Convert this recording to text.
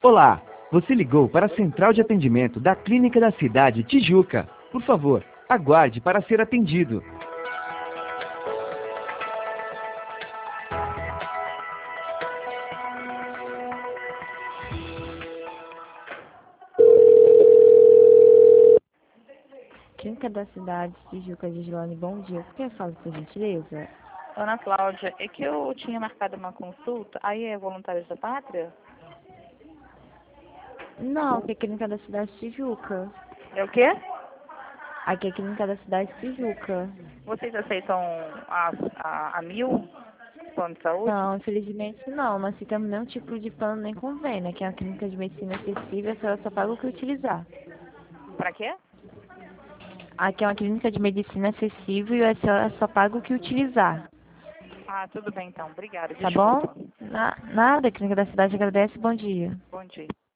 Olá, você ligou para a central de atendimento da Clínica da Cidade Tijuca. Por favor, aguarde para ser atendido. Clínica da Cidade Tijuca de Gislane, bom dia. Por que fala, por gentileza? Ana Cláudia, é que eu tinha marcado uma consulta, aí é Voluntários da Pátria? Não, aqui é Clínica da Cidade Tijuca. É o quê? Aqui é Clínica da Cidade Tijuca. Vocês aceitam a mil plano de saúde? Não, infelizmente não. Nós não temos nenhum tipo de plano nem convênio. Aqui é uma clínica de medicina acessível, a senhora só paga o que utilizar. Pra quê? Aqui é uma clínica de medicina acessível e a senhora só paga o que utilizar. Ah, tudo bem então, obrigada, Tá bom? desculpa. Nada, a Clínica da Cidade agradece, bom dia. Bom dia.